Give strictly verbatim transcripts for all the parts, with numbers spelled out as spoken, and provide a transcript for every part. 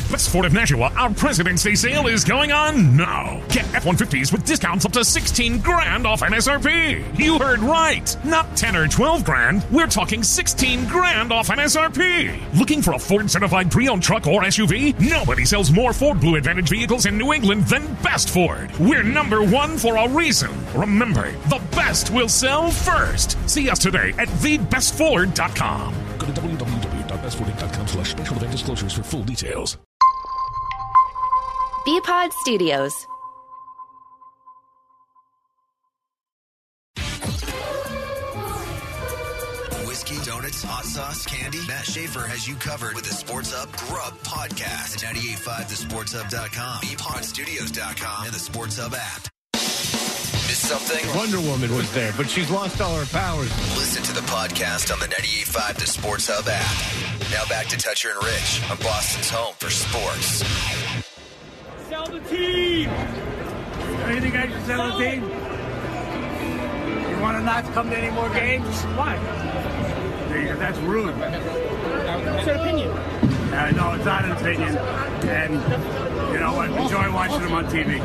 Best Ford of Nashua, our President's Day sale is going on now. Get F one fifties with discounts up to sixteen grand off M S R P. You heard right. Not ten or twelve grand. We're talking sixteen grand off M S R P. Looking for a Ford certified pre-owned truck or S U V? Nobody sells more Ford Blue Advantage vehicles in New England than Best Ford. We're number one for a reason. Remember, the best will sell first. See us today at the best ford dot com. Go to w w w dot best ford dot com slash special event disclosures for full details. B-Pod Studios. Whiskey, donuts, hot sauce, candy. Matt Schaefer has you covered with the Sports Hub Grub Podcast at ninety-eight point five the sports hub dot com, b pod studios dot com, and the Sports Hub app. Miss something? Wonder Woman was there, but she's lost all her powers. Listen to the podcast on the ninety-eight point five the Sports Hub app. Now back to Toucher and Rich on Boston's home for sports. Sell the team! Anything I should sell the team? You want to not come to any more games? Why? That's rude. It's an opinion. Uh, no, it's not an opinion. And you know what? Enjoy watching them on T V.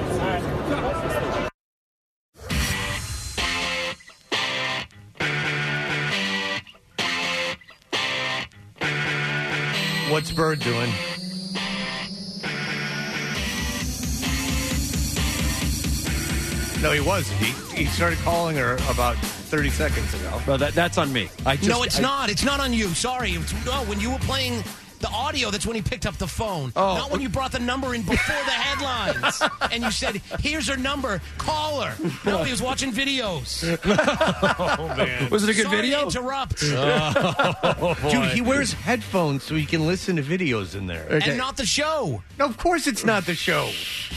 What's Bird doing? No, he wasn't. He, he started calling her about thirty seconds ago. Well, that, that's on me. I just, no, it's I, not. It's not on you. Sorry. It's, no, when you were playing the audio, that's when he picked up the phone. Oh. Not when you brought the number in before the headlines. And you said, here's her number. Call her. No, he was watching videos. Oh, man. Was it a good Sorry video? to interrupt. Oh, dude, he wears headphones so he can listen to videos in there. Okay. And not the show. No, of course it's not the show.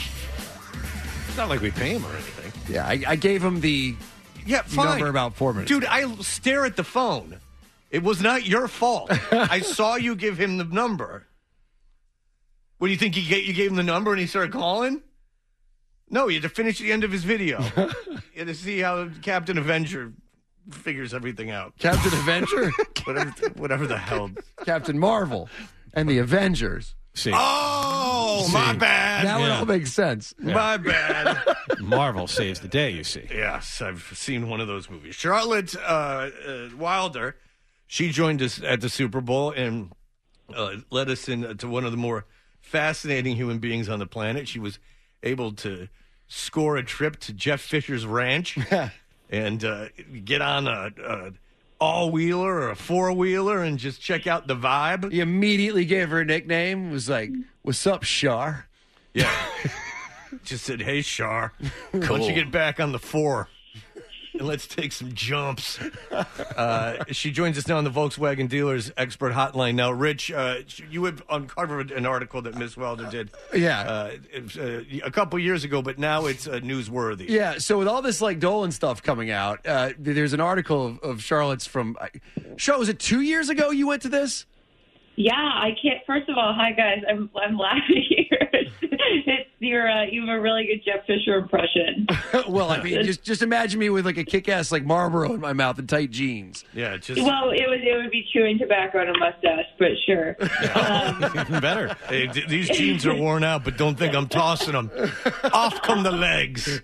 It's not like we pay him or anything. Yeah, I, I gave him the Yeah, fine. number about four minutes. Dude, I stare at the phone. It was not your fault. I saw you give him the number. What do you think? You gave, you gave him the number and he started calling? No, you had to finish the end of his video. You had to see how Captain Avenger figures everything out. Captain Avenger? whatever, whatever the hell. Captain Marvel and the Avengers. See. Oh, See. my bad. Now it Yeah. all makes sense. My bad. Marvel saves the day, you see. Yes, I've seen one of those movies. Charlotte uh, uh, Wilder, she joined us at the Super Bowl and uh, led us into one of the more fascinating human beings on the planet. She was able to score a trip to Jeff Fisher's ranch and uh, get on a, a all-wheeler or a four-wheeler and just check out the vibe. He immediately gave her a nickname. Was like, "What's up, Shar?" Yeah. Just said, "Hey, Shar, why don't you get back on the four and let's take some jumps." Uh, she joins us now on the Volkswagen Dealers Expert Hotline. Now, Rich, uh, you have uncovered an article that Miss Wilder did Yeah. uh, it was, uh, a couple years ago, but now it's uh, newsworthy. Yeah, so with all this like Dolan stuff coming out, uh, there's an article of, of Charlotte's from. Charlotte, was it two years ago you went to this? Yeah, I can't. First of all, hi guys. I'm I'm laughing here. It's your uh, you have a really good Jeff Fisher impression. Well, I mean, just just imagine me with like a kick-ass like Marlboro in my mouth and tight jeans. Yeah, just Well, it would it would be chewing tobacco and a mustache, but sure. Um, Even better. hey, th- these jeans are worn out, but don't think I'm tossing them. Off come the legs.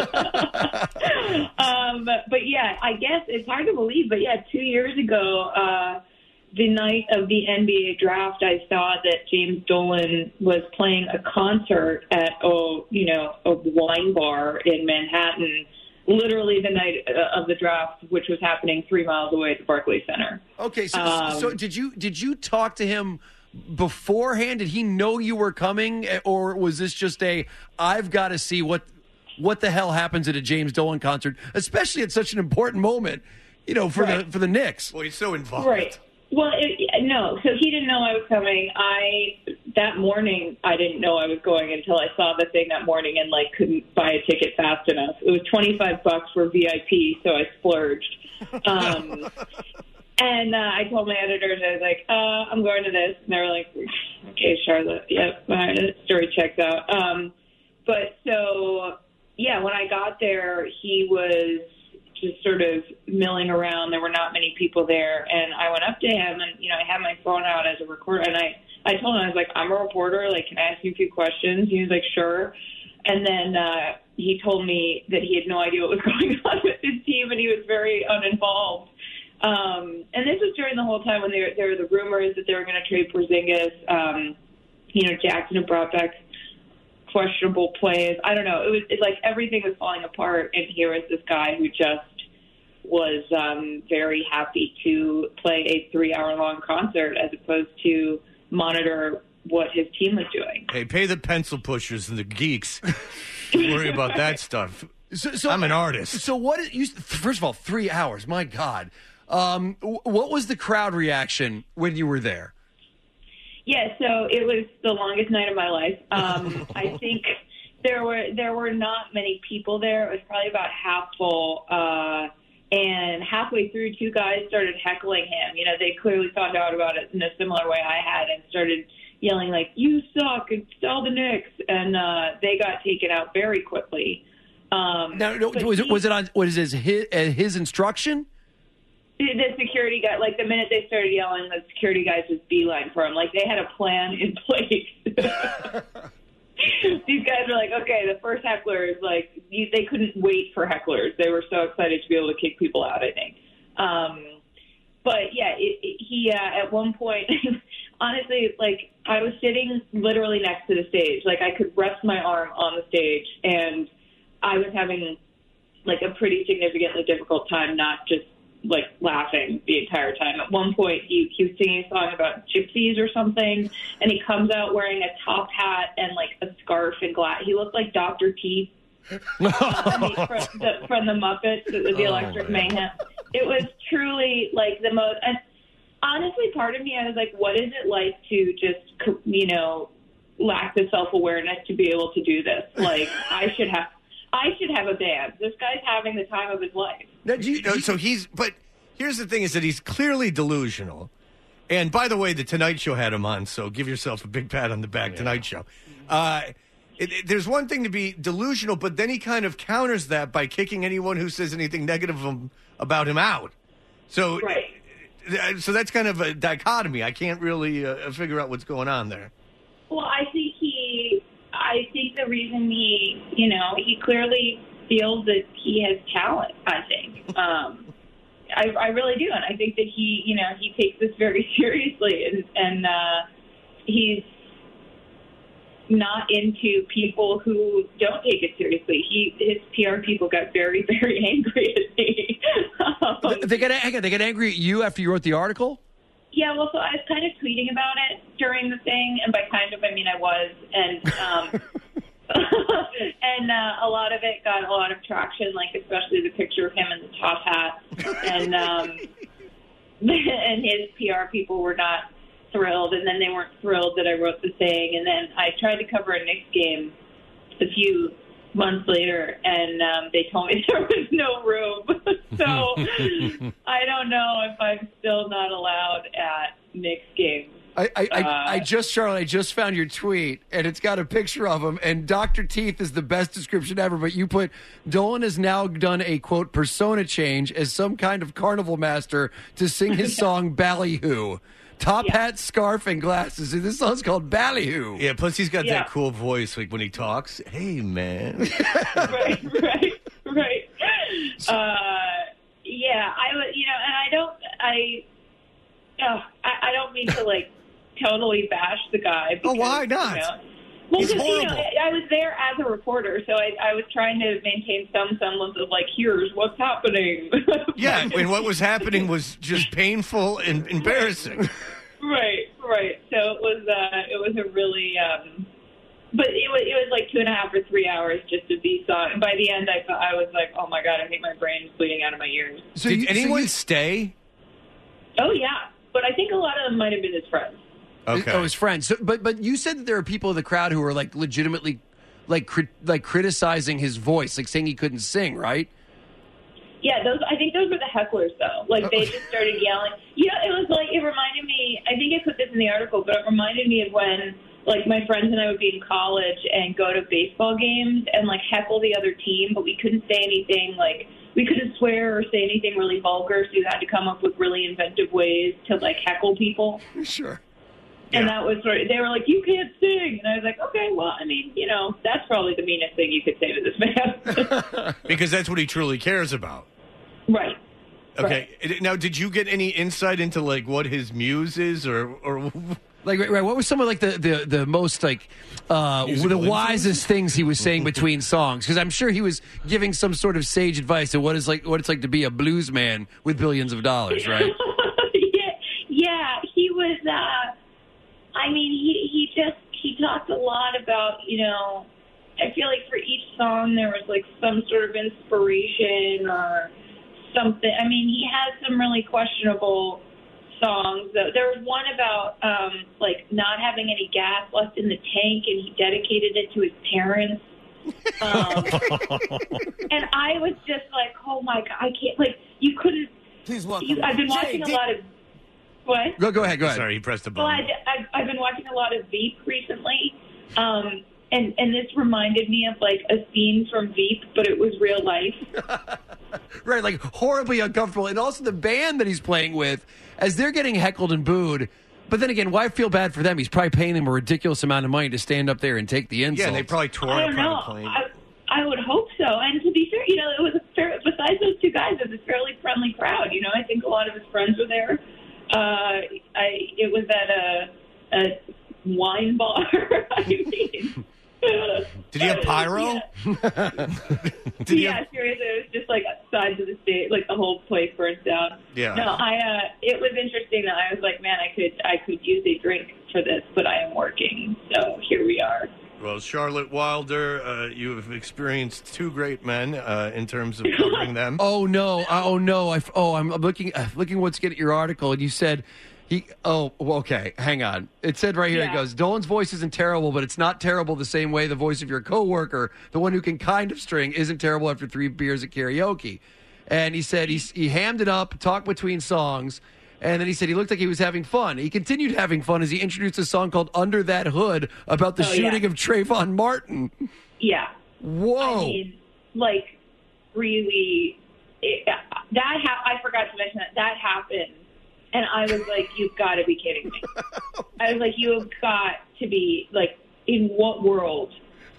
um, but yeah, I guess it's hard to believe, but yeah, two years ago. Uh, The night of the N B A draft, I saw that James Dolan was playing a concert at, oh, you know, a wine bar in Manhattan, literally the night of the draft, which was happening three miles away at the Barclays Center. Okay, so Um, so did you did you talk to him beforehand? Did he know you were coming, or was this just a I've got to see what what the hell happens at a James Dolan concert, especially at such an important moment, you know, for Right. the for the Knicks? Well, he's so involved. Right. Well, it, no, so he didn't know I was coming. I, that morning, I didn't know I was going until I saw the thing that morning and, like, couldn't buy a ticket fast enough. It was twenty-five bucks for V I P, so I splurged. Um, and uh, I told my editors, I was like, uh, I'm going to this. And they were like, okay, Charlotte, yep, all right, the story checks out. Um, but so, yeah, when I got there, he was just sort of milling around. There were not many people there. And I went up to him and, you know, I had my phone out as a recorder. And I, I told him, I was like, I'm a reporter. Like, can I ask you a few questions? He was like, sure. And then uh, he told me that he had no idea what was going on with his team, and he was very uninvolved. Um, and this was during the whole time when there, there were the rumors that they were going to trade Porzingis. Um, you know, Jackson had brought back questionable plays. I don't know. It was it, like everything was falling apart, and here was this guy who just was um, very happy to play a three-hour-long concert as opposed to monitor what his team was doing. Hey, pay the pencil pushers and the geeks to worry about that stuff. So, so, I'm an artist. So what is, you, first of all, three hours, my God. Um, what was the crowd reaction when you were there? Yeah, so it was the longest night of my life. Um, I think there were there were not many people there. It was probably about half full. Uh, and halfway through, two guys started heckling him. You know, they clearly found out about it in a similar way I had and started yelling, like, you suck, and sell the Knicks. And uh, they got taken out very quickly. Um, now, no, was, he, it, was it on, was it his, his instruction? The security guy, like the minute they started yelling, the security guys just beeline for him. Like they had a plan in place. These guys were like, okay, the first heckler is like, you, they couldn't wait for hecklers. They were so excited to be able to kick people out, I think. Um, but yeah, it, it, he, uh, at one point, honestly, like I was sitting literally next to the stage. Like I could rest my arm on the stage, and I was having like a pretty significantly difficult time, not just like laughing the entire time. At one point, he, he was singing a song about gypsies or something, and he comes out wearing a top hat and like a scarf and glass. He looked like Doctor Teeth uh, from, the, from, the, from the Muppets, the, the Electric oh, Mayhem. It was truly like the most. And honestly, part of me, I was like, what is it like to just, you know, lack the self-awareness to be able to do this? Like, I should have. I should have a band. This guy's having the time of his life. Now, do you, so he's, but here's the thing is that he's clearly delusional. And by the way, the Tonight Show had him on, so give yourself a big pat on the back, yeah. Tonight Show. Uh, it, it, there's one thing to be delusional, but then he kind of counters that by kicking anyone who says anything negative him, about him out. So, right. so that's kind of a dichotomy. I can't really uh, figure out what's going on there. Well, I think he... I think the reason he, you know, he clearly feels that he has talent, I think. Um, I, I really do. And I think that he, you know, he takes this very seriously. And, and uh, he's not into people who don't take it seriously. He, his P R people got very, very angry at me. um, they, got, they got angry at you after you wrote the article? Yeah, well, so I was kind of tweeting about it during the thing, and by kind of, I mean I was, and um, and uh, a lot of it got a lot of traction, like especially the picture of him in the top hat, and um, and his P R people were not thrilled, and then they weren't thrilled that I wrote the thing, and then I tried to cover a Knicks game a few months later, and um, they told me there was no room. So I don't know if I'm still not allowed at Knicks games. I, I, I, uh, I just, Charlotte, I just found your tweet, and it's got a picture of him, and Doctor Teeth is the best description ever, but you put, Dolan has now done a, quote, persona change as some kind of carnival master to sing his song Ballyhoo. Top yeah. hat, scarf, and glasses. And this song's called Ballyhoo. Yeah, plus he's got yeah. that cool voice, like when he talks. Hey, man. right, right, right. Uh, yeah, I would, you know, and I don't, I, oh, I, I don't mean to like totally bash the guy. Because, oh, why not? You know, well, He's because you know, horrible. I was there as a reporter, so I, I was trying to maintain some semblance of like, here's what's happening. Yeah, and what was happening was just painful and embarrassing. Right, right. So it was, uh, it was a really, um, but it was, it was like two and a half or three hours just to be saw. And by the end, I, I was like, oh my God, I think my brain's bleeding out of my ears. So Did you, anyone so you... stay? Oh yeah, but I think a lot of them might have been his friends. Okay. Oh, his friends. So, but but you said that there are people in the crowd who are like legitimately, like cri- like criticizing his voice, like saying he couldn't sing, right? Yeah, those. I think those were the hecklers, though. Like they just started yelling. You know, it was like it reminded me. I think I put this in the article, but it reminded me of when like my friends and I would be in college and go to baseball games and like heckle the other team, but we couldn't say anything like we couldn't swear or say anything really vulgar, so you had to come up with really inventive ways to like heckle people. Sure. And Yeah. that was sort of, they were like, you can't sing. And I was like, okay, well, I mean, you know, that's probably the meanest thing you could say to this man. Because that's what he truly cares about. Right. Okay. Now, did you get any insight into like what his muse is, or or Like, right, right, what was some of like the the, the most like uh, Musical the influence? wisest things he was saying between songs? Because I'm sure he was giving some sort of sage advice to what is like what it's like to be a blues man with billions of dollars, right? yeah, yeah, he was, uh, I mean, he, he just, he talked a lot about, you know, I feel like for each song there was like some sort of inspiration or something. I mean, he has some really questionable songs. There was one about um, like not having any gas left in the tank, and he dedicated it to his parents. Um, and I was just like, oh my god, I can't. Like, you couldn't. Please welcome. You, I've been watching a lot of what? Go go ahead, go ahead. Sorry, he pressed the Well, button. I, I've, I've been watching a lot of Veep recently, um, and and this reminded me of like a scene from Veep, but it was real life. Right, like horribly uncomfortable, and also the band that he's playing with, as they're getting heckled and booed. But then again, why feel bad for them? He's probably paying them a ridiculous amount of money to stand up there and take the insult. Yeah, they probably tore I up don't on know. the plane. I, I would hope so. And to be fair, you know, it was a fair, besides those two guys, it was a fairly friendly crowd. You know, I think a lot of his friends were there. Uh, I it was at a, a wine bar. I mean, Did he have pyro? Yeah. Did he yeah, have- seriously, it was just like sides of the state, like the whole place burnt down. Yeah. No, I. Uh, it was interesting that I was like, man, I could, I could use a drink for this, but I am working, so here we are. Well, Charlotte Wilder, uh, you have experienced two great men uh, in terms of covering them. Oh no! Oh no! I oh I'm looking uh, looking what's getting your article, and you said he. Oh well, okay. Hang on. It said right here. Yeah. It goes. Dolan's voice isn't terrible, but it's not terrible the same way the voice of your coworker, the one who can kind of string, isn't terrible after three beers at karaoke. And he said he he hammed it up, talked between songs. And then he said he looked like he was having fun. He continued having fun as he introduced a song called Under That Hood about the Oh, shooting yeah. of Trayvon Martin. Yeah. Whoa. I mean, like, really, it, that ha- I forgot to mention that that happened, and I was like, "You've got to be kidding me!" I was like, "You have got to be like, in what world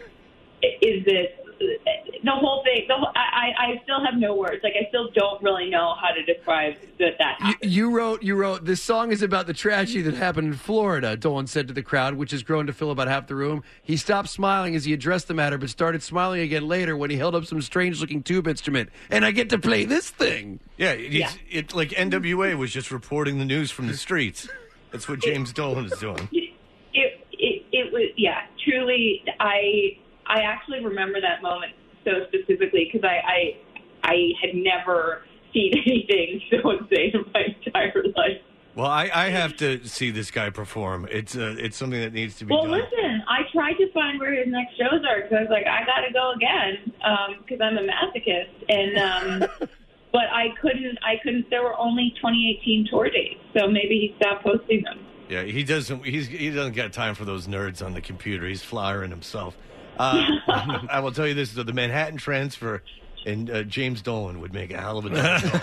i- is this?" The whole thing. The whole, I, I I still have no words. Like, I still don't really know how to describe that. That You, happened. you wrote, you wrote, this song is about the tragedy that happened in Florida, Dolan said to the crowd, which has grown to fill about half the room. He stopped smiling as he addressed the matter, but started smiling again later when he held up some strange-looking tube instrument. And I get to play this thing. Yeah, it's, Yeah. it like N W A was just reporting the news from the streets. That's what James Dolan is doing. It, it it was yeah. Truly, I I actually remember that moment so specifically because I, I I had never seen anything so insane in my entire life. Well, I, I have to see this guy perform. It's uh, it's something that needs to be Well, done. listen, I tried to find where his next shows are because I was like, I got to go again because I'm a masochist, and um, but I couldn't. I couldn't. There were only twenty eighteen tour dates, so maybe he stopped posting them. Yeah, he doesn't. He's he doesn't got time for those nerds on the computer. He's flyering himself. Uh, I will tell you this: the Manhattan Transfer and uh, James Dolan would make a hell of a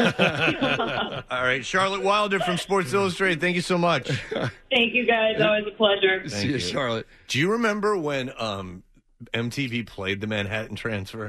double. All right, Charlotte Wilder from Sports Illustrated. Thank you so much. Thank you guys. Always a pleasure. See you, you. Charlotte. Do you remember when um, M T V played the Manhattan Transfer?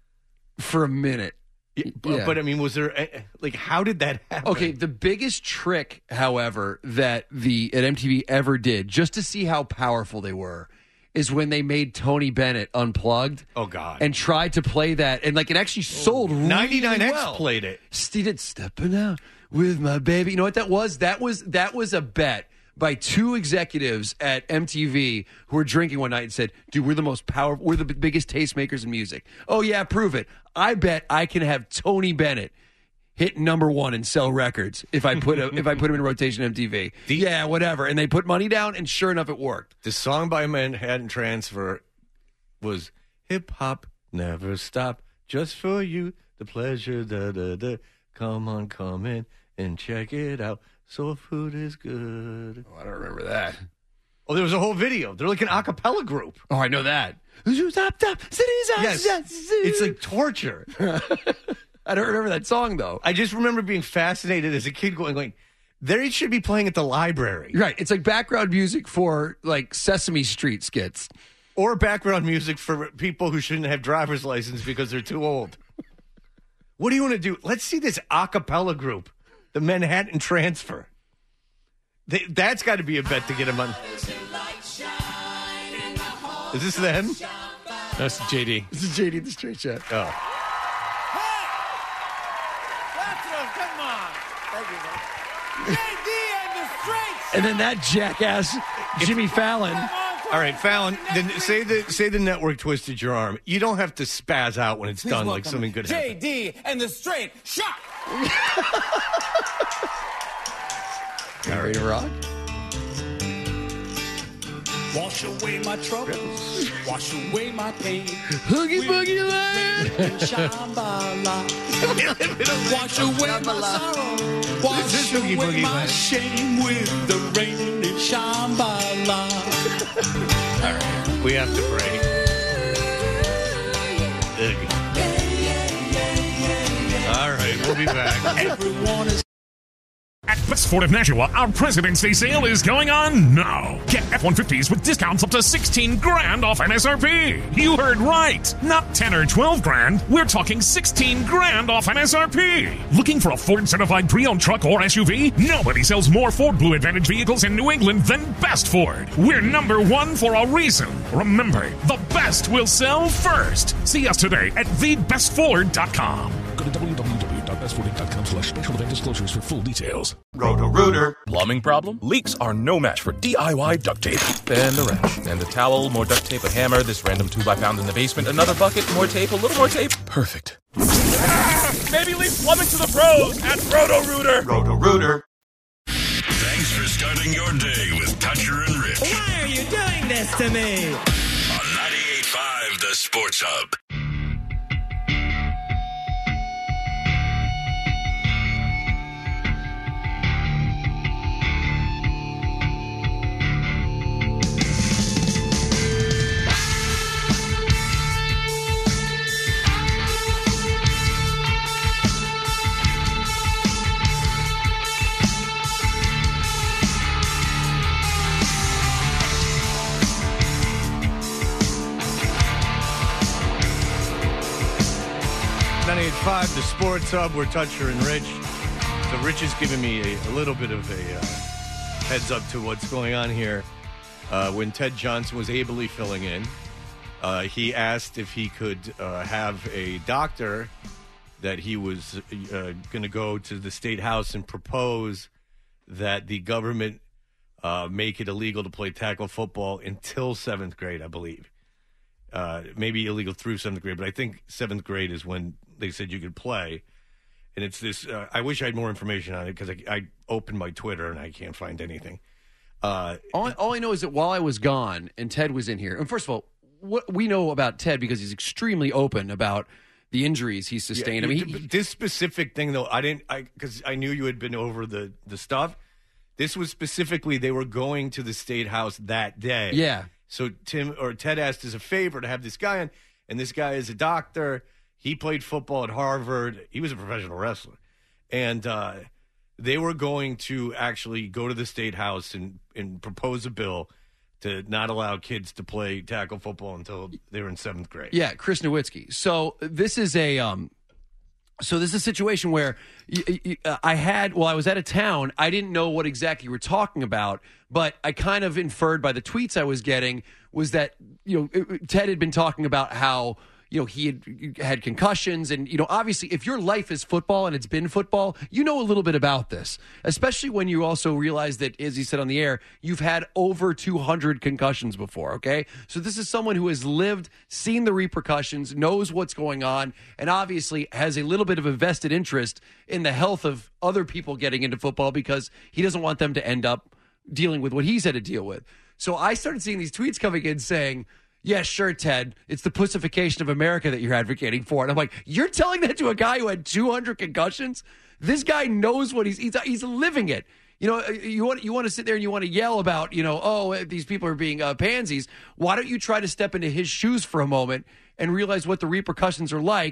For a minute. Yeah, but, Yeah. but I mean, was there a- like how did that happen? Okay, the biggest trick, however, that the at M T V ever did, just to see how powerful they were, is when they made Tony Bennett Unplugged. Oh, God. And tried to play that, and like it actually sold really ninety-nine X well. played it. Steve did stepping out with my baby. You know what that was? That was that was a bet by two executives at M T V who were drinking one night and said, "Dude, we're the most powerful. We're the b- biggest tastemakers in music." Oh yeah, prove it. I bet I can have Tony Bennett hit number one and sell records if I put a, if I put him in rotation M T V. Yeah, whatever. And they put money down, and sure enough, it worked. The song by Manhattan Transfer was Hip Hop Never Stop, just for you, the pleasure, da da da. Come on, come in and check it out. Soul food is good. Oh, I don't remember that. Oh, there was a whole video. They're like an a cappella group. Oh, I know that. Yes, Yes, it's like torture. I don't remember that song, though. I just remember being fascinated as a kid going, like, there should be playing at the library. Right. It's like background music for, like, Sesame Street skits. Or background music for people who shouldn't have driver's license because they're too old. What do you want to do? Let's see this a cappella group, the Manhattan Transfer. They, that's got to be a bet to get them on. Is this them? That's J D. This is J D the Straight Shot. Oh. That's what, come on. Thank you, man. J D and the Straight. And then that jackass, Jimmy Fallon. All right, Fallon, then say the say the network twisted your arm. You don't have to spaz out when it's Please done like welcome something good J happened. D and the Straight Shot. You ready to rock? Wash away my troubles, wash away my pain. Hoogie Boogie Land. Shambhala. Wash away my sorrow, wash This is Hoogie away Boogie my Land. shame with the rain in Shambhala. All right, we have to break. Ugh. All right, we'll be back. Everyone is At Best Ford of Nashua, our President's Day sale is going on now. Get F one fifties with discounts up to sixteen grand off M S R P. You heard right. Not ten or twelve grand. We're talking sixteen grand off M S R P. Looking for a Ford certified pre-owned truck or S U V? Nobody sells more Ford Blue Advantage vehicles in New England than Best Ford. We're number one for a reason. Remember, the best will sell first. See us today at the best ford dot com. Go to w w w dot best ford dot com slash special event disclosures for full details. Roto-Rooter. Plumbing problem? Leaks are no match for D I Y duct tape. And the wrench. And the towel, more duct tape, a hammer, this random tube I found in the basement, another bucket, more tape, a little more tape. Perfect. Maybe leave plumbing to the pros at Roto-Rooter. Roto-Rooter. Thanks for starting your day with Toucher and Rich. Why are you doing this to me? On ninety-eight point five The Sports Hub. ninety-eight point five, the Sports Hub. We're Toucher and Rich. So Rich is giving me a, a little bit of a uh, heads up to what's going on here. Uh, when Ted Johnson was ably filling in, uh, he asked if he could uh, have a doctor that he was uh, going to go to the state house and propose that the government uh, make it illegal to play tackle football until seventh grade, I believe. Uh, maybe illegal through seventh grade, but I think seventh grade is when they said you could play. And it's this, uh, I wish I had more information on it because I, I opened my Twitter and I can't find anything. Uh, All, I- all I know is that while I was gone and Ted was in here, and first of all, what we know about Ted because he's extremely open about the injuries he's sustained. yeah, I mean, he, this specific thing though, I didn't, I because I knew you had been over the the stuff. This was specifically they were going to the state house that day. yeah. So Tim or Ted asked as a favor to have this guy in, and this guy is a doctor. He played football at Harvard. He was a professional wrestler, and uh, they were going to actually go to the state house and, and propose a bill to not allow kids to play tackle football until they were in seventh grade. Yeah, Chris Nowitzki. So this is a um, so this is a situation where y- y- uh, I had while I was out of town, I didn't know what exactly you were talking about, but I kind of inferred by the tweets I was getting was that you know it- Ted had been talking about how you know he had had concussions, and you know obviously if your life is football and it's been football, you know a little bit about this, especially when you also realize that, as he said on the air, you've had over two hundred concussions before. Okay, so this is someone who has lived, seen the repercussions, knows what's going on, and obviously has a little bit of a vested interest in the health of other people getting into football because he doesn't want them to end up dealing with what he's had to deal with. So I started seeing these tweets coming in saying, yeah, sure, Ted, it's the pussification of America that you're advocating for. And I'm like, you're telling that to a guy who had two hundred concussions? This guy knows what he's, he's, he's living it. You know, you want, you want to sit there and you want to yell about, you know, oh, these people are being uh, pansies. Why don't you try to step into his shoes for a moment and realize what the repercussions are like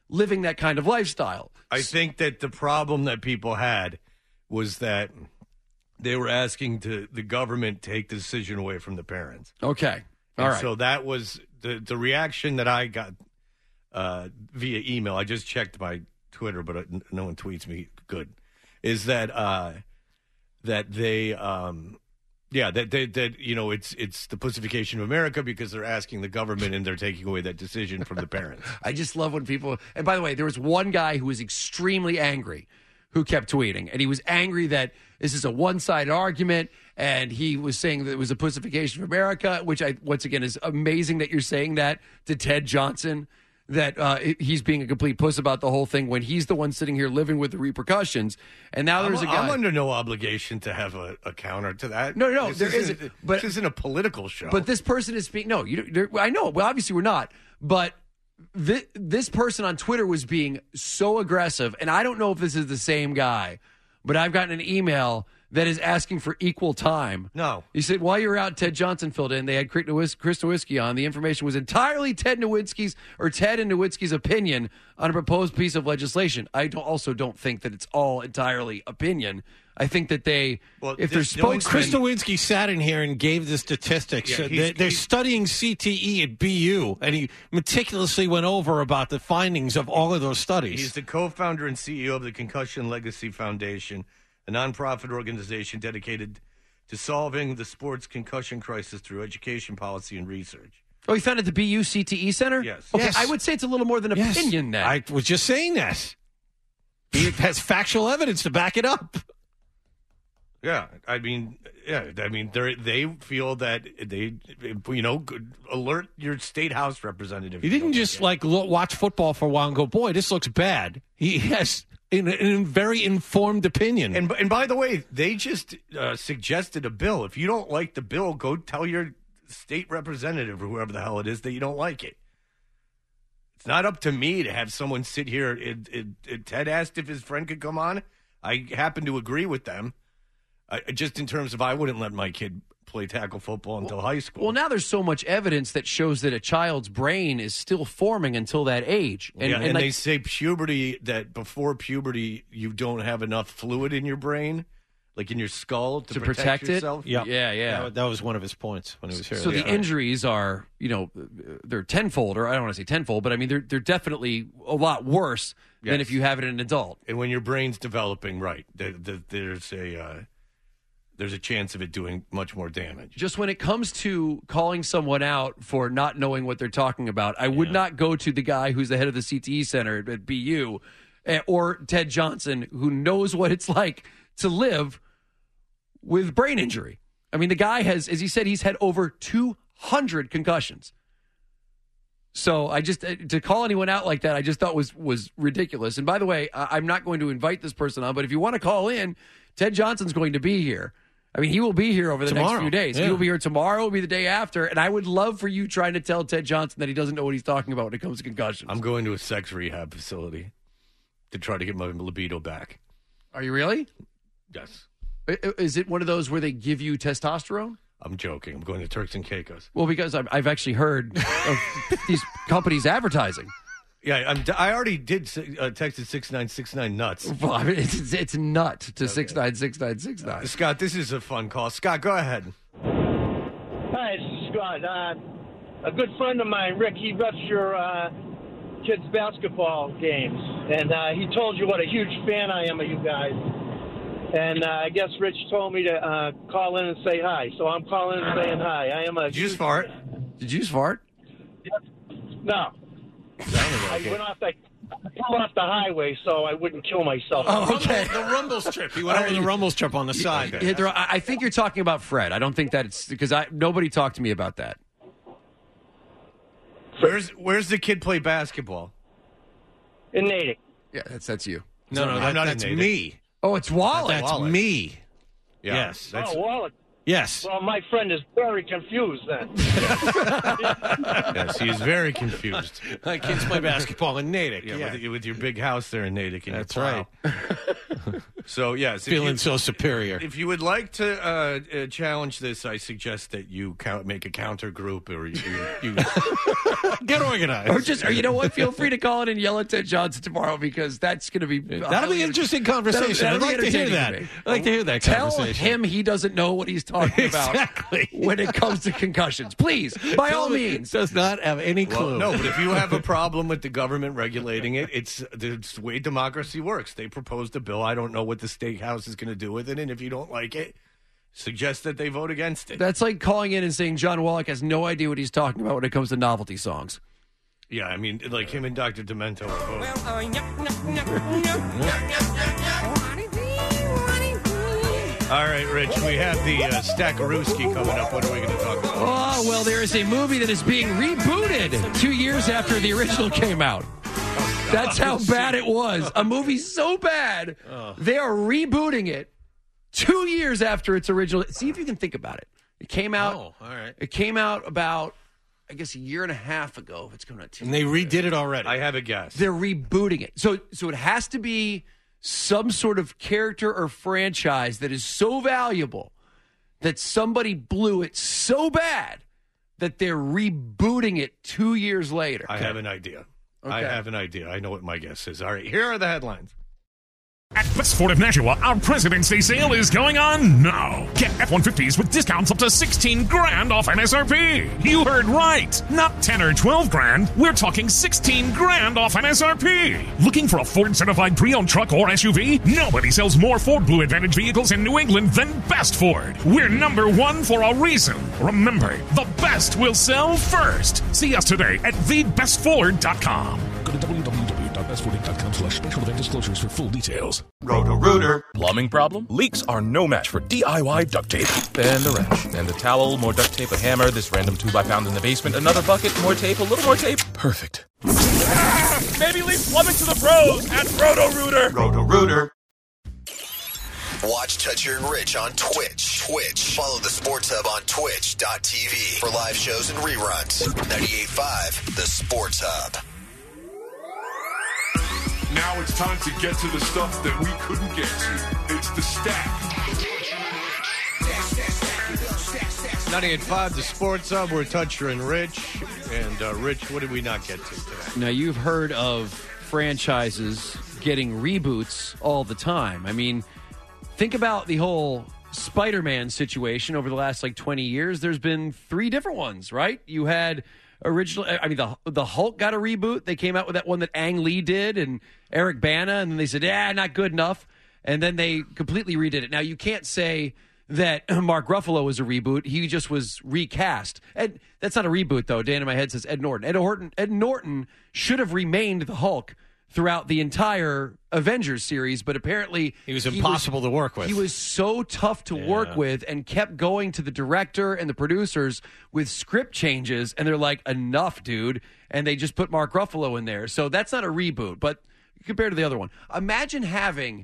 living that kind of lifestyle. I think that the problem that people had was that they were asking to the government take the decision away from the parents. Okay. All and right. So that was the, the reaction that I got uh, via email. I just checked my Twitter, but no one tweets me good, is that uh, that they, um, yeah, that, they, that, you know, it's it's the pussification of America because they're asking the government and they're taking away that decision from the parents. I just love when people, and by the way, there was one guy who was extremely angry who kept tweeting, and he was angry that this is a one-sided argument, and he was saying that it was a pussification of America, which I, once again, is amazing that you're saying that to Ted Johnson, that uh, he's being a complete puss about the whole thing when he's the one sitting here living with the repercussions. And now there's I'm, a guy. I'm under no obligation to have a, a counter to that. No, no, this there isn't, isn't. But, this isn't a political show. But this person is speaking. No, you. There, I know. Well, obviously we're not. But this, this person on Twitter was being so aggressive, and I don't know if this is the same guy, but I've gotten an email that is asking for equal time. No. He said, while you were out, Ted Johnson filled in. They had Chris Nowinski on. The information was entirely Ted Nowinski's or Ted and Nowinski's opinion on a proposed piece of legislation. I don't, also don't think that it's all entirely opinion. I think that they, well, if they're spokesmen... Chris Nowinski sat in here and gave the statistics. Yeah, Uh, he's- they're they're he's- studying C T E at B U, and he meticulously went over about the findings of all of those studies. He's the co-founder and C E O of the Concussion Legacy Foundation, a nonprofit organization dedicated to solving the sports concussion crisis through education, policy, and research. Oh, he founded the B U C T E Center? Yes. Okay, Yes. I would say it's a little more than Yes. opinion then. I was just saying that. He has factual evidence to back it up. Yeah, I mean, yeah, I mean, they they feel that they, you know, could alert your state house representative. He didn't just like look, watch football for a while and go, "Boy, this looks bad." He has a very informed opinion. And and by the way, they just uh, suggested a bill. If you don't like the bill, go tell your state representative or whoever the hell it is that you don't like it. It's not up to me to have someone sit here. It, it, it, Ted asked if his friend could come on. I happen to agree with them. I, just in terms of I wouldn't let my kid play tackle football until high school. Well, now there's so much evidence that shows that a child's brain is still forming until that age. And, yeah, and, and like, they say puberty, that before puberty, you don't have enough fluid in your brain, like in your skull, to, to protect, protect it. yourself. Yeah, yeah. yeah. That, that was one of his points when he was here. So yeah. the injuries are, you know, they're tenfold, or I don't want to say tenfold, but I mean they're they're definitely a lot worse Yes. than if you have it in an adult. And when your brain's developing, right, there, there, there's a uh, there's a chance of it doing much more damage. Just when it comes to calling someone out for not knowing what they're talking about, I would not go to the guy who's the head of the C T E Center at B U eh, or Ted Johnson, who knows what it's like to live with brain injury. I mean, the guy has, as he said, he's had over two hundred concussions. So I just, to call anyone out like that, I just thought was was ridiculous. And by the way, I'm not going to invite this person on, but if you want to call in, Ted Johnson's going to be here. I mean, he will be here over the Tomorrow. next few days. Yeah. He will be here tomorrow, will be the day after, and I would love for you trying to tell Ted Johnson that he doesn't know what he's talking about when it comes to concussions. I'm going to a sex rehab facility to try to get my libido back. Are you really? Yes. I- Is it one of those where they give you testosterone? I'm joking. I'm going to Turks and Caicos. Well, because I've, I've actually heard of these companies advertising. Yeah, I'm, I already did uh, texted six nine six nine nuts. Well, I mean, it's, it's nut to six nine six nine six nine. Scott, this is a fun call. Scott, go ahead. Hi, this is Scott. Uh, a good friend of mine, Rick, he refs your uh, kids' basketball games, and uh, he told you what a huge fan I am of you guys. And uh, I guess Rich told me to uh, call in and say hi, so I'm calling and saying hi. I am a. Did you just fart? Did you just fart? No. I went off the, I pulled off the highway so I wouldn't kill myself. Oh, okay. The Rumble strip. He went over the Rumble strip on the side. Yeah, there- I I think you're talking about Fred. I don't think that it's because I nobody talked to me about that. Where's Where's the kid play basketball? In Natick. Yeah, that's that's you. No, no, I'm that, not that's in Natick. me. Oh, it's Wally. That's Wally. me. Yeah, Yes. that's- Oh, Wallach. Yes. Well, my friend is very confused then. Yes, he is very confused. My kids play basketball in Natick. Yeah, Yeah, With, with your big house there in Natick. And That's your plow. right. So, yes. if Feeling you- so superior. If you would like to uh, uh, challenge this, I suggest that you count, make a counter group, or you, you, you Get organized. Or just, or you know what? Feel free to call in and yell at Ted Johnson tomorrow because that's going to be That'll be an interesting conversation. That'll- that'll I'd like be to hear entertaining that. to me. I'd like to hear that Tell conversation. him he doesn't know what he's talking about Exactly. when it comes to concussions. Please, by all Tell him means. does not have any clue. Well, no, but if you have a problem with the government regulating it, it's, it's the way democracy works. They proposed a bill. I don't know what the state house is going to do with it, and if you don't like it, suggest that they vote against it. That's like calling in and saying John Wallach has no idea what he's talking about when it comes to novelty songs. Yeah, I mean, like him and Doctor Demento. are both- All right, Rich, we have the uh, Stackarooski coming up. What are we going to talk about? Oh, well, there is a movie that is being rebooted two years after the original came out. That's how bad it was. A movie so bad, they are rebooting it two years after its original. See if you can think about it. It came out. Oh, all right. It came out about, I guess, a year and a half ago. If it's coming out, two And they redid it already. I have a guess. They're rebooting it. So so it has to be some sort of character or franchise that is so valuable that somebody blew it so bad that they're rebooting it two years later. I have an idea. I Okay. have an idea. I know what my guess is. All right, here are the headlines. At Best Ford of Nashua, our President's Day sale is going on now. Get F one fifties with discounts up to sixteen grand off M S R P. You heard right. Not ten or twelve grand. We're talking sixteen grand off M S R P. Looking for a Ford certified pre-owned truck or S U V? Nobody sells more Ford Blue Advantage vehicles in New England than Best Ford. We're number one for a reason. Remember, the best will sell first. See us today at the best ford dot com. Go to w w w dot best ford dot com slash special event disclosures for full details. Roto-Rooter. Plumbing problem? Leaks are no match for D I Y duct tape. And a wrench. And a towel, more duct tape, a hammer, this random tube I found in the basement, another bucket, more tape, a little more tape. Perfect. Maybe leave plumbing to the pros at Roto-Rooter. Roto-Rooter. Watch Toucher and Rich on Twitch. Twitch. Follow the Sports Hub on twitch dot t v for live shows and reruns. ninety-eight point five, The Sports Hub. Now it's time to get to the stuff that we couldn't get to. It's the stack. ninety-eight point five, The Sports Hub. We're Toucher and Rich. And, uh, Rich, what did we not get to today? Now, you've heard of franchises getting reboots all the time. I mean, think about the whole Spider-Man situation over the last, like, twenty years. There's been three different ones, right? You had original, I mean, the the Hulk got a reboot. They came out with that one that Ang Lee did and Eric Bana, and then they said, yeah, not good enough. And then they completely redid it. Now, you can't say that Mark Ruffalo was a reboot. He just was recast. Ed, that's not a reboot, though. Dan in my head says Ed Norton. Ed Norton, Ed Norton should have remained the Hulk throughout the entire Avengers series, but apparently He was impossible to work with. He was so tough to Yeah. work with and kept going to the director and the producers with script changes, and they're like, enough, dude. And they just put Mark Ruffalo in there. So that's not a reboot, but compared to the other one, imagine having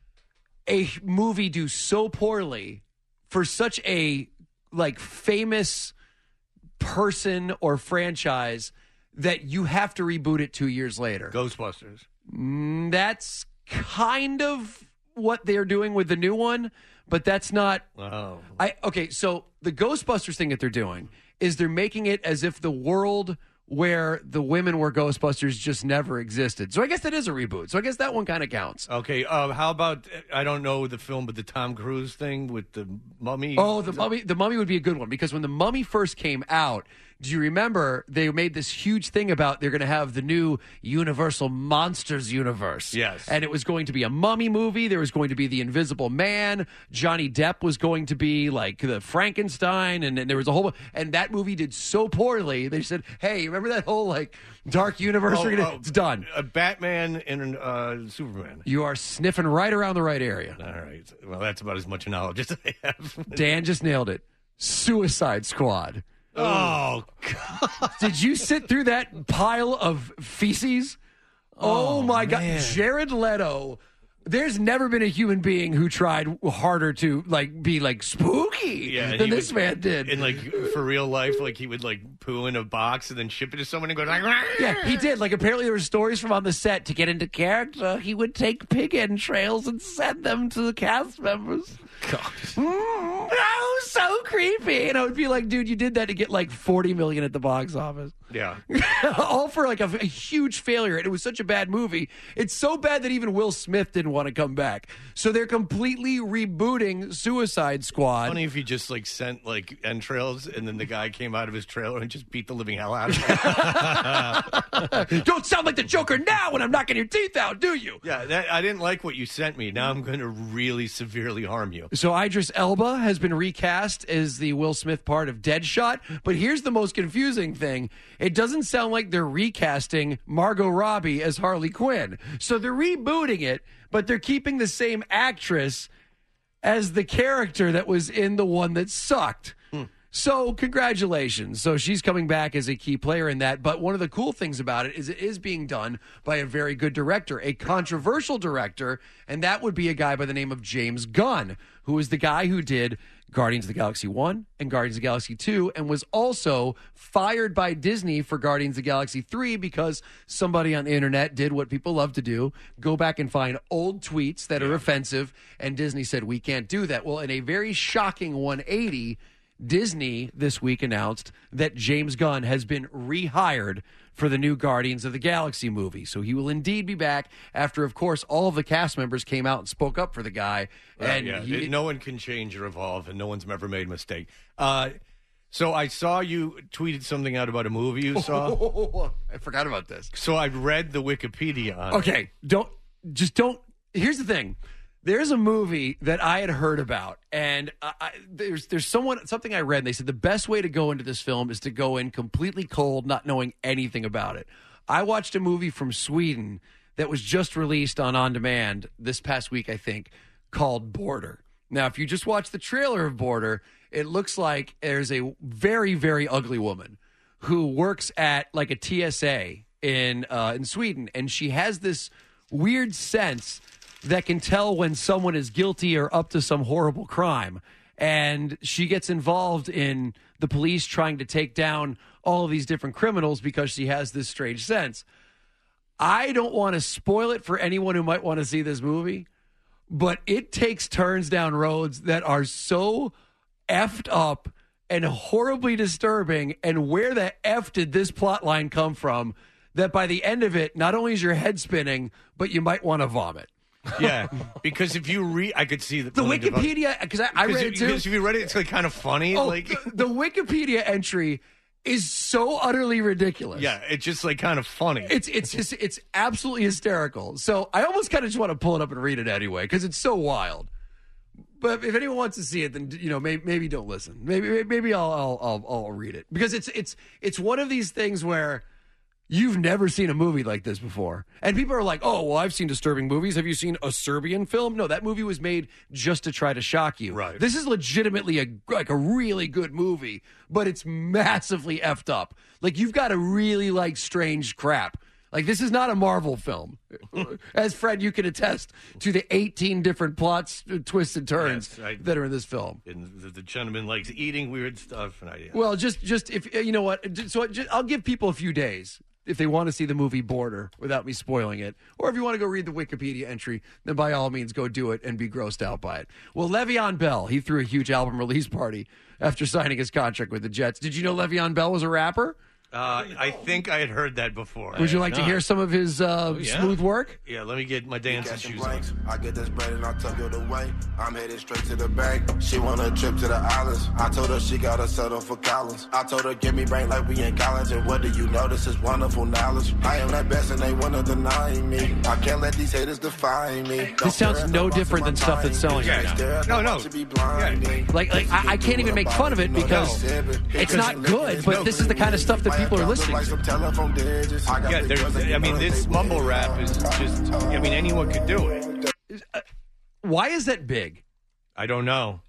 a movie do so poorly for such a like famous person or franchise that you have to reboot it two years later. Ghostbusters. Mm, that's kind of what they're doing with the new one, but that's not. Oh. I okay. So the Ghostbusters thing that they're doing is they're making it as if the world where the women were Ghostbusters just never existed. So I guess that is a reboot. So I guess that one kind of counts. Okay, uh, how about, I don't know the film, but the Tom Cruise thing with the mummy? Oh, the mummy. The mummy would be a good one because when the mummy first came out, do you remember they made this huge thing about they're going to have the new Universal Monsters universe? Yes. And it was going to be a mummy movie. There was going to be the Invisible Man. Johnny Depp was going to be like the Frankenstein, and, and there was a whole. And that movie did so poorly. They said, "Hey, remember that whole like dark universe? Oh, We're gonna, oh, it's done." Uh, Batman and uh, Superman. You are sniffing right around the right area. All right. Well, that's about as much knowledge as I have. Dan just nailed it. Suicide Squad. Oh, God. Did you sit through that pile of feces? Oh, Oh, my God. man. Jared Leto There's never been a human being who tried harder to like be like spooky Yeah, and than he this would- man did. And like for real life, like he would like poo in a box and then ship it to someone and go like, Yeah, he did. Like, apparently there were stories from on the set. To get into character, he would take pig entrails and send them to the cast members. God. Mm, that was so creepy. And I would be like, dude, you did that to get like forty million at the box office. yeah. All for like a, a huge failure. And it was such a bad movie. It's so bad that even Will Smith didn't want to come back. So they're completely rebooting Suicide Squad. Funny if he just like sent like entrails and then the guy came out of his trailer and just beat the living hell out of him. Don't sound like the Joker now when I'm knocking your teeth out, do you? Yeah, that, I didn't like what you sent me. Now I'm going to really severely harm you. So Idris Elba has been recast as the Will Smith part of Deadshot. But here's the most confusing thing. It doesn't sound like they're recasting Margot Robbie as Harley Quinn. So they're rebooting it, but they're keeping the same actress as the character that was in the one that sucked. So congratulations. So she's coming back as a key player in that. But one of the cool things about it is it is being done by a very good director, a controversial director, and that would be a guy by the name of James Gunn, who is the guy who did Guardians of the Galaxy one and Guardians of the Galaxy two and was also fired by Disney for Guardians of the Galaxy three because somebody on the internet did what people love to do, go back and find old tweets that are offensive, and Disney said, we can't do that. Well, in a very shocking one eighty, Disney this week announced that James Gunn has been rehired for the new Guardians of the Galaxy movie. So he will indeed be back after, of course, all of the cast members came out and spoke up for the guy. Right, and yeah, he, it- no one can change or evolve, and no one's ever made a mistake. Uh, so I saw you tweeted something out about a movie you saw. I forgot about this. So I read the Wikipedia on it. Okay, don't just don't. Here's the thing. There's a movie that I had heard about, and I, I, there's there's someone something I read. And they said the best way to go into this film is to go in completely cold, not knowing anything about it. I watched a movie from Sweden that was just released on on demand this past week, I think, called Border. Now, if you just watch the trailer of Border, it looks like there's a very very ugly woman who works at like a T S A in uh, in Sweden, and she has this weird sense that can tell when someone is guilty or up to some horrible crime. And she gets involved in the police trying to take down all of these different criminals because she has this strange sense. I don't want to spoil it for anyone who might want to see this movie, but it takes turns down roads that are so effed up and horribly disturbing. And where the F did this plot line come from that by the end of it, not only is your head spinning, but you might want to vomit. Yeah, because if you read, I could see the, The Wikipedia, because I, I read it too. Because if you read it, it's like kind of funny. Oh, like, the, the Wikipedia entry is so utterly ridiculous. yeah, it's just like kind of funny. It's it's just it's absolutely hysterical. So I almost kind of just want to pull it up and read it anyway because it's so wild. But if anyone wants to see it, then you know maybe, maybe don't listen. Maybe maybe I'll, I'll I'll I'll read it because it's it's it's one of these things where you've never seen a movie like this before. And people are like, oh, well, I've seen disturbing movies. Have you seen a Serbian film? No, that movie was made just to try to shock you. Right. This is legitimately a like a really good movie, but it's massively effed up. Like, you've got to really like strange crap. Like, this is not a Marvel film. As Fred, you can attest to the eighteen different plots, uh, twists, and turns Yes, I- that are in this film. and the, the gentleman likes eating weird stuff. And I, yeah. Well, just just if you know what, so just, I'll give people a few days if they want to see the movie Border without me spoiling it, or if you want to go read the Wikipedia entry, then by all means go do it and be grossed out by it. Well, Le'Veon Bell, he threw a huge album release party after signing his contract with the Jets. Did you know Le'Veon Bell was a rapper? Uh, I think I had heard that before. Would you like to hear some of his uh, yeah. smooth work? Yeah, let me get my dancing Catching shoes blanks. on. I get this bread and I tuck it away. I'm headed straight to the bank. She want a trip to the islands. I told her she gotta settle for Collins. I told her give me brain like we in college. And what do you know? This is wonderful knowledge. I am that best and they wanna deny me. I can't let these haters define me. This sounds no different than stuff that's selling right now. No, no. Yeah. Like, like I, I can't even make fun of it because it's not good, but this is the kind of stuff that people are listening to. Yeah, there's, I mean, this mumble rap is just, I mean, anyone could do it. Why is that big? I don't know.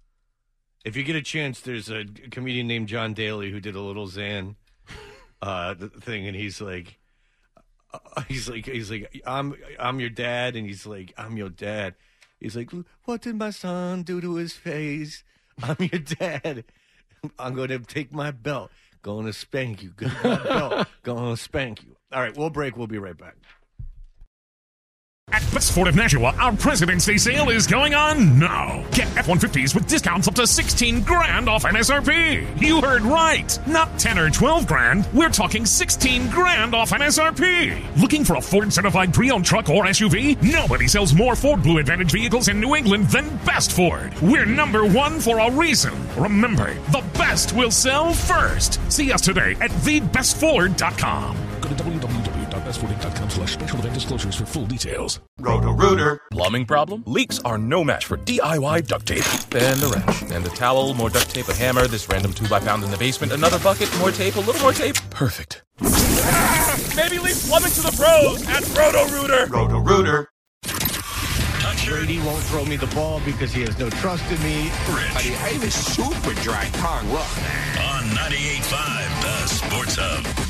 If you get a chance, there's a comedian named John Daly who did a little Zan uh, thing, and he's like, uh, he's like, he's like, I'm, I'm your dad, and he's like, I'm your dad. He's like, what did my son do to his face? I'm your dad. I'm going to take my belt. Going to spank you. Good my belt. Going to spank you. All right, we'll break. We'll be right back. At Best Ford of Nashua, our President's Day sale is going on now. Get F one fifties with discounts up to sixteen grand off M S R P. You heard right. Not ten or twelve grand. We're talking sixteen grand off M S R P. Looking for a Ford certified pre-owned truck or S U V? Nobody sells more Ford Blue Advantage vehicles in New England than Best Ford. We're number one for a reason. Remember, the best will sell first. See us today at the best ford dot com. Go to w w w dot best ford inc dot com slash special event disclosures for full details. Roto-Rooter. Plumbing problem? Leaks are no match for D I Y duct tape. And a wrench. And a towel, more duct tape, a hammer, this random tube I found in the basement, another bucket, more tape, a little more tape. Perfect. Maybe leave plumbing to the pros at Roto-Rooter. Roto-Rooter. Brady won't throw me the ball because he has no trust in me. Rich. Hey, this super dry tongue. Look. On ninety-eight point five, the Sports Hub.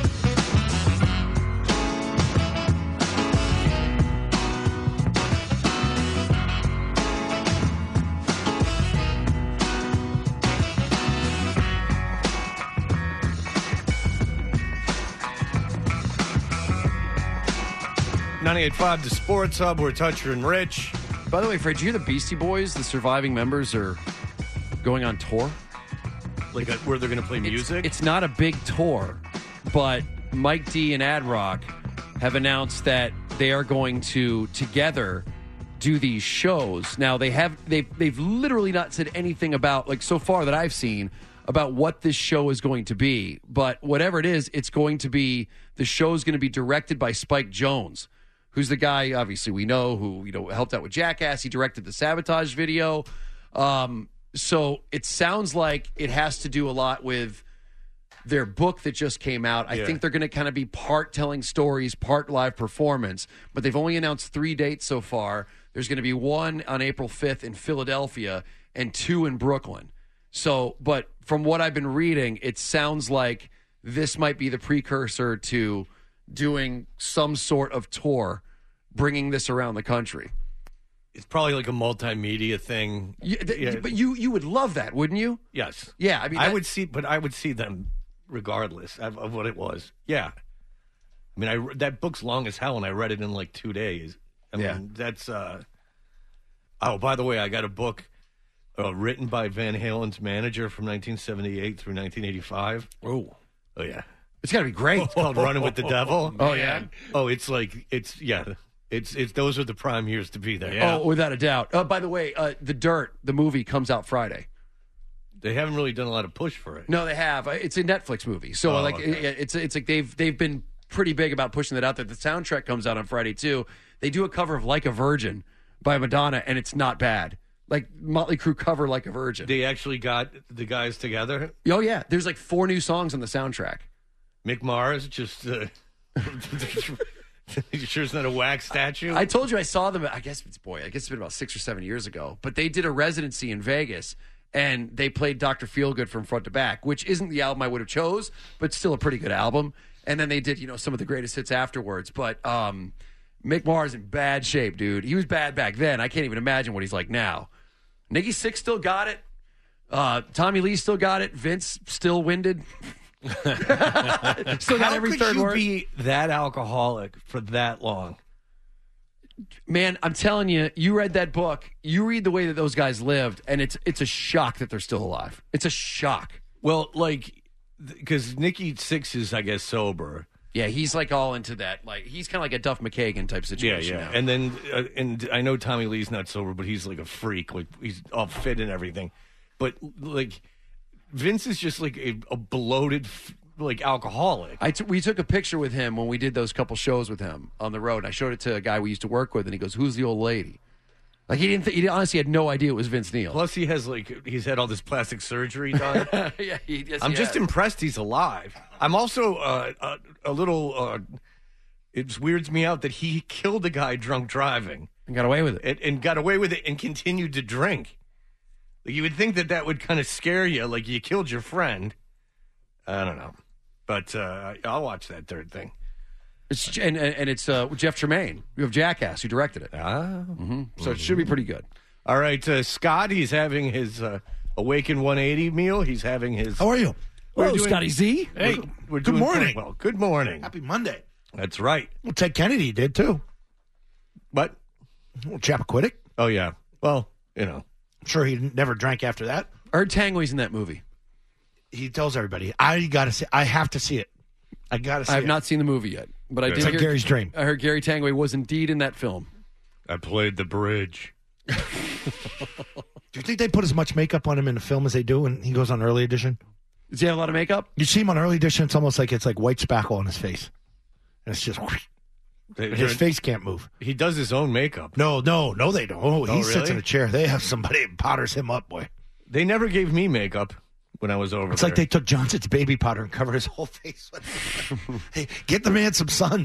ninety-eight point five, the Sports Hub. We're Toucher and Rich. By the way, Fred, did you hear the Beastie Boys, the surviving members, are going on tour? Like a, where they're going to play music? It's, it's not a big tour, but Mike D and Ad Rock have announced that they are going to together do these shows. Now they have they've they've literally not said anything about, like so far that I've seen, about what this show is going to be. But whatever it is, it's going to be the show is going to be directed by Spike Jonze, who's the guy, obviously, we know, who, you know, helped out with Jackass. He directed the Sabotage video. Um, so it sounds like it has to do a lot with their book that just came out. I Yeah. think they're going to kind of be part telling stories, part live performance. But they've only announced three dates so far. There's going to be one on April fifth in Philadelphia and two in Brooklyn. So, but from what I've been reading, it sounds like this might be the precursor to doing some sort of tour, bringing this around the country. It's probably like a multimedia thing. Yeah, th- Yeah. But you you would love that, wouldn't you? Yes. Yeah, I mean, I that- would see, but I would see them regardless of, of what it was. Yeah. I mean, I re- that book's long as hell, and I read it in like two days. I mean, Yeah. that's. uh Oh, by the way, I got a book uh, written by Van Halen's manager from nineteen seventy-eight through nineteen eighty-five. Oh, oh yeah. It's got to be great. It's called Running with the Devil. Oh, yeah? Oh, it's like it's yeah. It's it's those are the prime years to be there. Oh, without a doubt. Uh, by the way, uh, The Dirt, the movie, comes out Friday. They haven't really done a lot of push for it. No, they have. Uh, It's a Netflix movie, so Oh, like okay. it- it's it's like they've they've been pretty big about pushing that out there. The soundtrack comes out on Friday too. They do a cover of "Like a Virgin" by Madonna, and it's not bad. Like Motley Crue cover "Like a Virgin." They actually got the guys together. Oh yeah, there's like four new songs on the soundtrack. Mick Mars just. Uh, you sure it's not a wax statue? I told you I saw them. I guess it's boy. I guess it's been about six or seven years ago. But they did a residency in Vegas, and they played Doctor Feelgood from front to back, which isn't the album I would have chose, but still a pretty good album. And then they did, you know, some of the greatest hits afterwards. But um, Mick Mars in bad shape, dude. He was bad back then. I can't even imagine what he's like now. Nikki Sixx still got it. Uh, Tommy Lee still got it. Vince still winded. Still got How every could third you word. be that alcoholic for that long? Man, I'm telling you, you read that book, you read the way that those guys lived, and it's it's a shock that they're still alive. It's a shock. Well, like, because Nikki Sixx is, I guess, sober. Yeah, he's like all into that. Like he's kind of like a Duff McKagan type Yeah, situation. yeah. now. And then, uh, and I know Tommy Lee's not sober, but he's like a freak. Like, he's all fit and everything. But, like, Vince is just like a, a bloated, f- like, alcoholic. I t- we took a picture with him when we did those couple shows with him on the road. And I showed it to a guy we used to work with, and he goes, "Who's the old lady?" Like he didn't. Th- he honestly had no idea it was Vince Neil. Plus, he has, like, he's had all this plastic surgery done. yeah, he, yes, I'm he just has. impressed he's alive. I'm also uh, a, a little. Uh, it weirds me out that he killed a guy drunk driving and got away with it, and, and got away with it, and continued to drink. Like, you would think that that would kind of scare you, like you killed your friend. I don't know, but uh, I'll watch that third thing. It's, and, and it's uh, Jeff Tremaine, you have Jackass, who directed it. Ah. Mm-hmm. So it should be pretty good. All right, uh, Scott, he's having his uh, Awaken one eighty meal. He's having his... How are you? We're Hello, doing- Scotty Z. Hey, Good- we're good doing morning. quite well. Good morning. Happy Monday. That's right. Well, Ted Kennedy did, too. What? Well, Chappaquiddick. Oh, yeah. Well, you know. I'm sure he never drank after that. I heard Tanguay's in that movie. He tells everybody, I got to see I have to see it. I got to see I it. have not seen the movie yet, but I Good. did It's like hear, Gary's dream. I heard Gary Tanguay was indeed in that film. I played the bridge. Do you think they put as much makeup on him in the film as they do when he goes on early edition? Does he have a lot of makeup? You see him on early edition, it's almost like it's like white spackle on his face. And it's just, They- his face can't move. He does his own makeup. No, no, no, they don't. Oh, he Oh, sits really? in a chair. They have somebody that powders him up, boy. They never gave me makeup when I was over It's there. like they took Johnson's baby powder and covered his whole face with it. Hey, get the man some sun.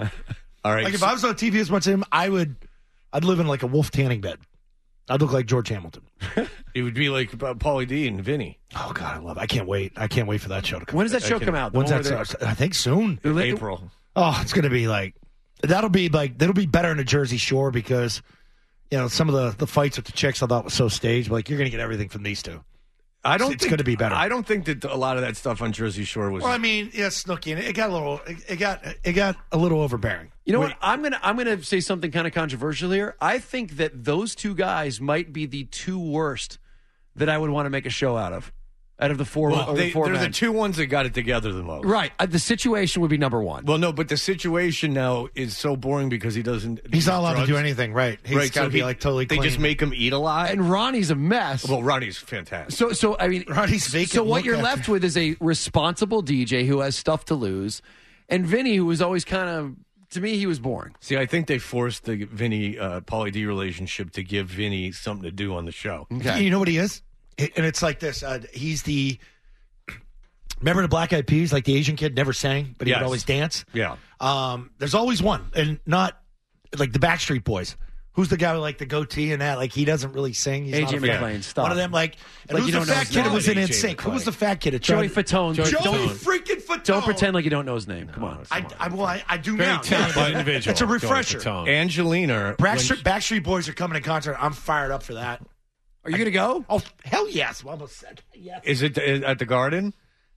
All right. Like if so- I was on T V as much as him, I would, I'd live in like a wolf tanning bed. I'd look like George Hamilton. it would be like uh, Pauly D and Vinny. Oh God, I love it. I can't wait. I can't wait for that show to come. When does that I show can- come out? The When's one that? where start? I think soon. they- April. Oh, it's going to be like that'll be like that'll be better in the Jersey Shore because you know some of the the fights with the chicks I thought was so staged. But like you're going to get everything from these two. I don't. It's think- going to be better. I don't think that a lot of that stuff on Jersey Shore was. Well, I mean, yeah, Snooki, and it got a little, it, it got, it got a little overbearing. You know what? I'm gonna I'm gonna say something kind of controversial here. I think that those two guys might be the two worst that I would want to make a show out of, out of the four. well, or they, the four they're men. the two ones that got it together the most. Right. Uh, the situation would be number one. Well, no, but the situation now is so boring because he doesn't. He's not allowed drugs. to do anything, right? He's Right, got to so be he- like totally. They clean. just make him eat a lot. And Ronnie's a mess. Well, Ronnie's fantastic. So, so I mean, Ronnie's vacant so what look you're after- left with is a responsible D J who has stuff to lose, and Vinny, who was always kind of, to me, he was boring. See, I think they forced the Vinny uh, Pauly D relationship to give Vinny something to do on the show. Okay. You know what he is? It- and it's like this. Uh, he's the. Remember the Black Eyed Peas? Like the Asian kid never sang, but he Yes. would always dance. Yeah. Um, there's always one, and not like the Backstreet Boys. Who's the guy with like the goatee and that? Like he doesn't really sing. He's A not J a fan. McClain, stop. One of them, like, and Like who's you the don't know fat his kid that name. was in A J NSYNC? Who was McClain. the fat kid? That Joey tried- Fatone. Joey Don't- freaking Fatone. Don't pretend like you don't know his name. Come on. I, I, well, I, I do Very now. talented Yeah. individual. It's a refresher. Joey Fatone. Angelina. when Backstreet, she- Backstreet Boys are coming in concert. I'm fired up for that. Are you going to go? Oh, hell yes. Well, I almost said yes. Is it at the Garden?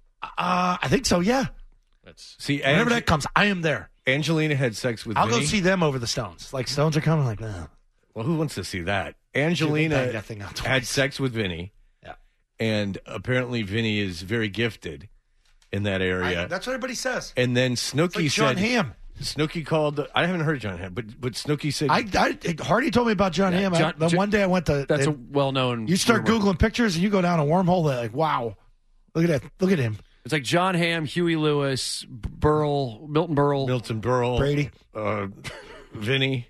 Uh, I think so, yeah. See, Whenever Ange- that comes, I am there. Angelina had sex with I'll Vinny. go see them over the Stones. Like, Stones are coming, like, no. Well, who wants to see that? Dude, they Angelina banged that thing out had twice. sex with Vinny. Yeah. And apparently Vinny is very gifted in that area. I, that's what everybody says. and then Snooki Like John said Hamm. Snooki called I haven't heard John Hamm, but but Snooki said I, I, Hardy told me about John Yeah, Hamm. I- John- the John- one day I went to. That's they- a well-known. you start rumor. Googling pictures and you go down a wormhole. They're like, wow. Look at that. Look at him. It's like John Hamm, Huey Lewis, Burl, Milton Berle. Milton Berle, Brady. uh, Vinny.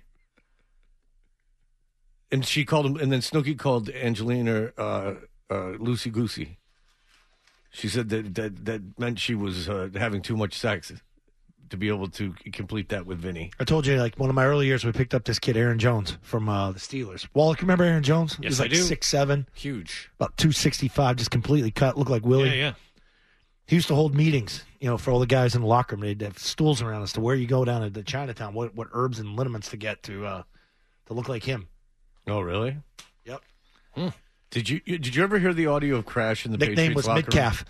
And she called him, and then Snooki called Angelina uh, uh, Lucy Goosey. She said that that, that meant she was uh, having too much sex to be able to complete that with Vinny. I told you, like, one of my early years, we picked up this kid, Aaron Jones, from uh, the Steelers. Wallach, remember Aaron Jones? he Yes, was I like do. six seven, Huge. about two sixty-five, just completely cut, looked like Willie. Yeah, yeah. He used to hold meetings, you know, for all the guys in the locker room. They'd have stools around us to where you go down to Chinatown, what what herbs and liniments to get to uh, to look like him. Oh, really? Yep. Did you did you ever hear the audio of Crash in the Nickname Patriots was locker room? Midcalf.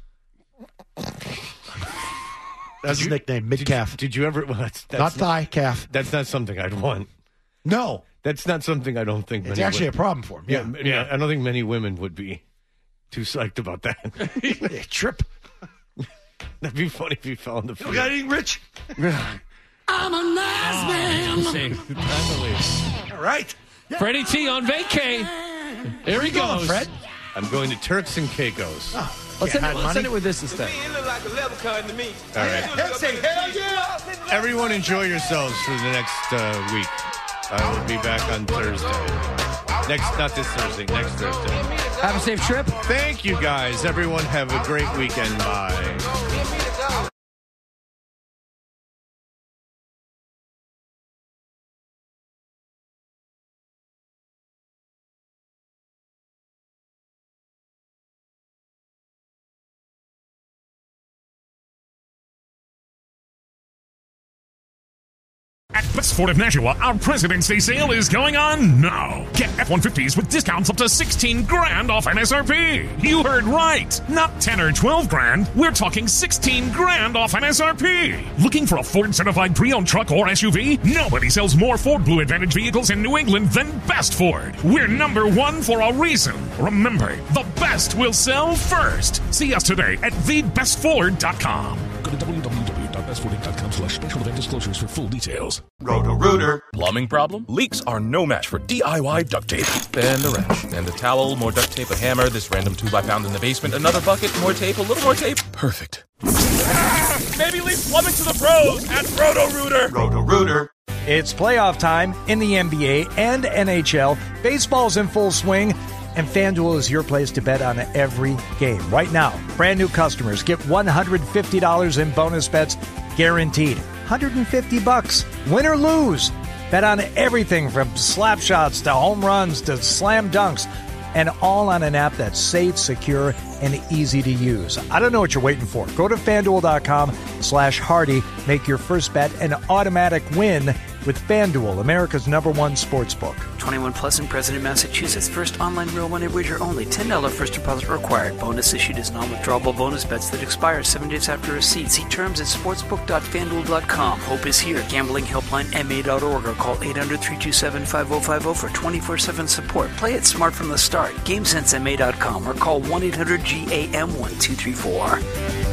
That's his nickname, Midcalf. Did you ever? Well, that's, that's Not thigh, calf. That's not something I'd want. No. That's not something I don't think. It's many actually women- a problem for him. Yeah, Yeah. yeah. I don't think many women would be too psyched about that. Trip. That'd be funny if you fell in the You field. got anything, Rich? I'm a nice man. All right. Freddie T on vacay. There he Go on, goes. Fred. I'm going to Turks and Caicos. Let's, end it, let's end it with this instead. All right. Say hell yeah. Everyone enjoy yourselves for the next uh, week. I will be back on Thursday. Next, not this Thursday, next Thursday. Have a safe trip. Thank you, guys. Everyone have a great weekend. Bye. At Best Ford of Nashua, our President's Day sale is going on now. Get F one fifties with discounts up to sixteen grand off M S R P. You heard right. Not ten or twelve grand. We're talking sixteen grand off M S R P. Looking for a Ford certified pre-owned truck or S U V? Nobody sells more Ford Blue Advantage vehicles in New England than Best Ford. We're number one for a reason. Remember, the best will sell first. See us today at the best ford dot com. Go to w w w dot best ford dot com slash special event disclosures for full details. Roto-Rooter. Plumbing problem? Leaks are no match for D I Y duct tape. And the wrench. And the towel, more duct tape, a hammer, this random tube I found in the basement, another bucket, more tape, a little more tape. Perfect. Maybe leave plumbing to the pros at Roto-Rooter. Roto-Rooter. It's playoff time in the N B A and N H L. Baseball's in full swing, and FanDuel is your place to bet on every game. Right now, brand new customers get one hundred fifty dollars in bonus bets guaranteed. one hundred fifty bucks, win or lose. Bet on everything from slap shots to home runs to slam dunks, and all on an app that's safe, secure, and easy to use. I don't know what you're waiting for. Go to FanDuel.com slash Hardy. Make your first bet an automatic win with FanDuel, America's number one sports book. twenty-one plus in President, Massachusetts. First online real money wager only. ten dollars first deposit required. Bonus issued as non-withdrawable bonus bets that expire seven days after receipt. See terms at sportsbook dot fan duel dot com. Hope is here. Gambling helpline M A dot org or call eight hundred, three two seven, five oh five oh for twenty-four seven support. Play it smart from the start. GameSense M A dot com or call one eight hundred G A M one two three four.